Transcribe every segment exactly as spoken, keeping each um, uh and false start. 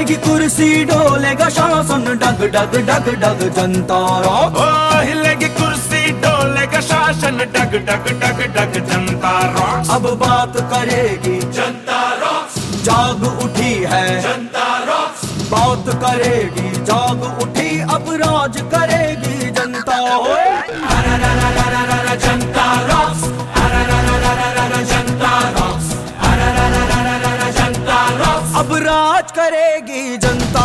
हिलेगी कुर्सी डोलेगा शासन, डग डग डग डग जनता रॉक्स। ओ हिलेगी कुर्सी डोलेगा शासन, डग डग डग डग जनता रॉक्स। अब बात करेगी जनता रॉक्स, जाग उठी है जनता रॉक्स। बात करेगी जाग उठी, अब राज करेगी जनता। जनता रॉक्स, जनता रॉक्स, जनता रॉक्स। अब राज करेगी जनता।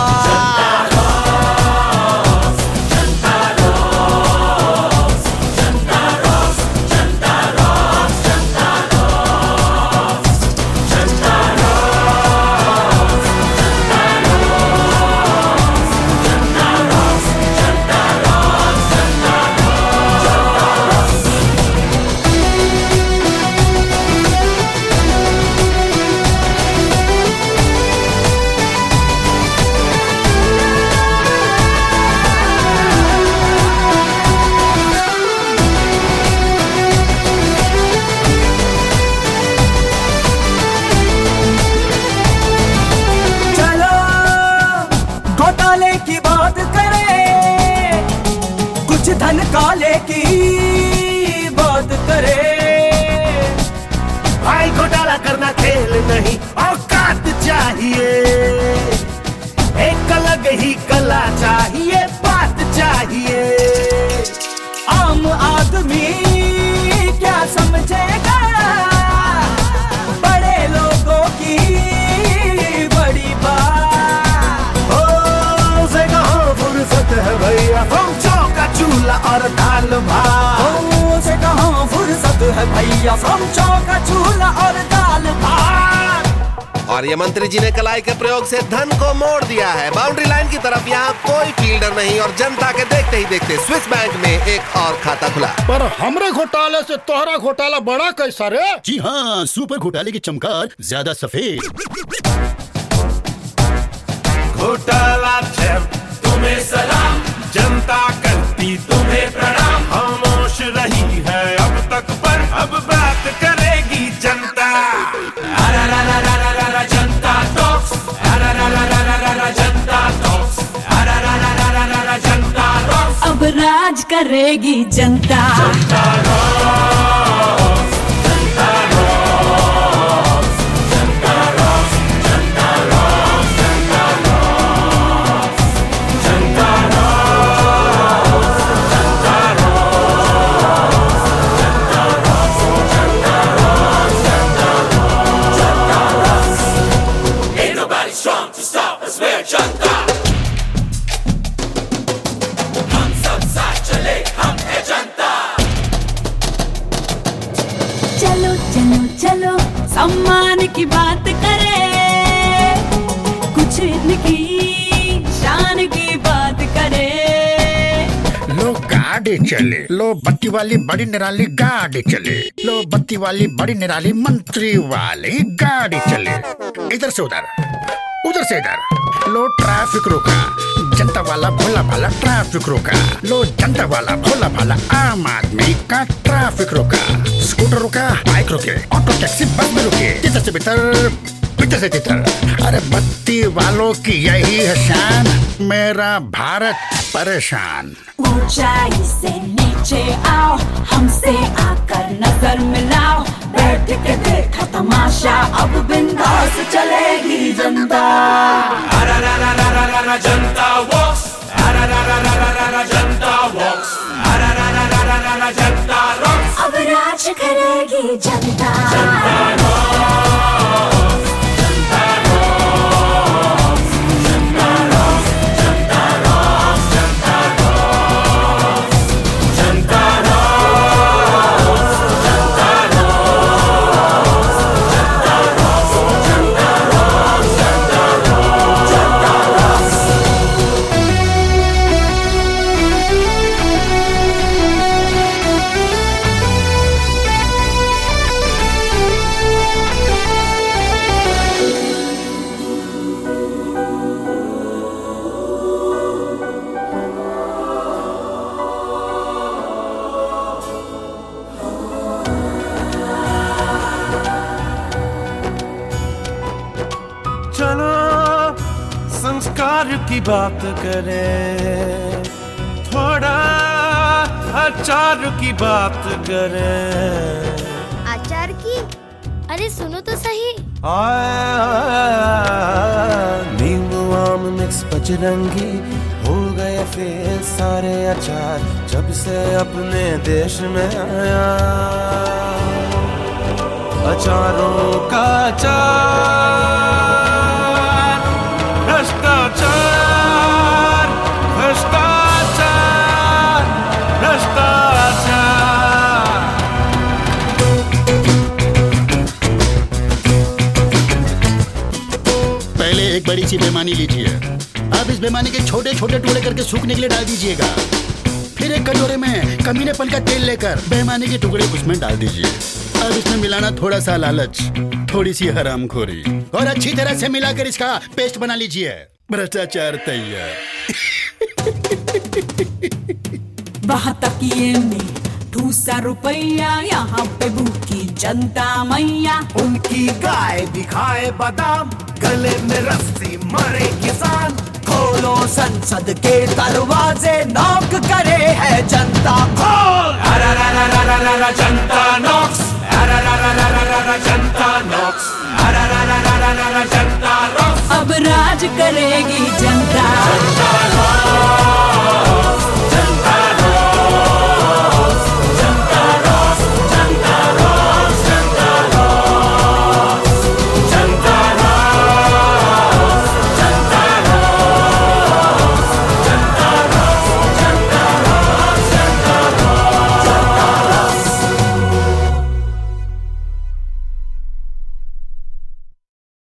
की बात करें, कुछ धन काले की बात करें। भाई घोटाला करना खेल नहीं, औकात चाहिए, एक अलग ही कला चाहिए, बात चाहिए। आम आदमी क्या समझेगा बड़े लोगों की बड़ी बात। है भैया फ्रॉम का चूल्हा और दाल भात, से कहाँ फुर्सत है भैया फ्रॉम का चूल्हा और दाल भात। और ये मंत्री जी ने कलाई के प्रयोग से धन को मोड़ दिया है बाउंड्री लाइन की तरफ। यहाँ कोई फील्डर नहीं और जनता के देखते ही देखते स्विस बैंक में एक और खाता खुला। पर हमरे घोटाले से तोहरा घोटाला बड़ा कैसा रे? जी हाँ, सुपर घोटाले की चमकार ज्यादा सफेद। घोटाला तुम्हें सलाम, जनता करती तुम्हें प्रणाम। खामोश रही है अब तक पर अब बात करेगी जनता। जनता टॉक्स, जनता टॉक्स, जनता टॉक्स। अब राज करेगी जनता। जनता रॉक्स, जनता रॉक्स, जनता रॉक्स, जनता रॉक्स, जनता रॉक्स, जनता रॉक्स, जनता रॉक्स, जनता रॉक्स, जनता रॉक्स, जनता रॉक्स, जनता rocks. Ain't nobody strong to stop us, we're जनता। हम सब साथ चले, हम है जनता। चलो चलो चलो सम्मान की बात करें, कुछ इनकी शान की बात करें। लो गाड़ी चले, लो बत्ती वाली बड़ी निराली गाड़ी चले, लो बत्ती वाली बड़ी निराली मंत्री वाली गाड़ी चले। इधर से उधर, उधर से इधर, लो ट्रैफिक रोका, जनता वाला भोला भाला ट्रैफिक रोका। लो जनता वाला भोला भाला आम आदमी का ट्रैफिक रोका। स्कूटर रुका, बाइक रुके, ऑटो टैक्सी बस में रुके, इधर से भीतर, भीतर से तितर। अरे बत्ती वालों की यही है शान, मेरा भारत परेशान। ऊंचाई से नीचे आओ, हमसे आकर नजर मिलाओ, बैठ के देखा तमाशा, अब बिंदास चलेगी जनता। जनता वॉक्स, जनता वॉक्स, जनता रॉक्स। अब राज करेगी जनता। जनता रॉक्स, जनता रॉक्स, जनता रॉक्स, जनता रॉक्स, जनता रॉक्स, जनता रॉक्स, जनता रॉक्स, जनता रॉक्स, जनता रॉक्स, जनता रॉक्स, जनता रॉक्स। की बात करें, थोड़ा अचार की बात करें। अचार की? अरे सुनो तो सही। नींबू आम मिक्स पचरंगी हो गए फिर सारे अचार जब से अपने देश में आया। अचारों का अचार, भ्रष्टाचार, भ्रष्टाचार, भ्रष्टाचार। पहले एक बड़ी सी बेईमानी लीजिए, अब इस बेईमानी के छोटे छोटे टुकड़े करके सूखने के लिए डाल दीजिएगा। फिर एक कटोरे में कमीनेपन का तेल लेकर बेईमानी के टुकड़े उसमें डाल दीजिए। अब इसमें मिलाना थोड़ा सा लालच, थोड़ी सी हरामखोरी और अच्छी तरह से मिलाकर इसका पेस्ट बना लीजिए। भ्रष्टाचार तैयार। बहतकिए में ठूसा रुपया, यहाँ पे भूखी जनता मैया। उनकी गाय दिखाए बादाम, गले में रस्सी मरे किसान। खोलो संसद के दरवाजे, नॉक करे है जनता खोल। अरररररररर जनता नॉक्स, अरररररररर जनता नॉक्स, अरररररररर जनता नॉक्स। अब राज करेगी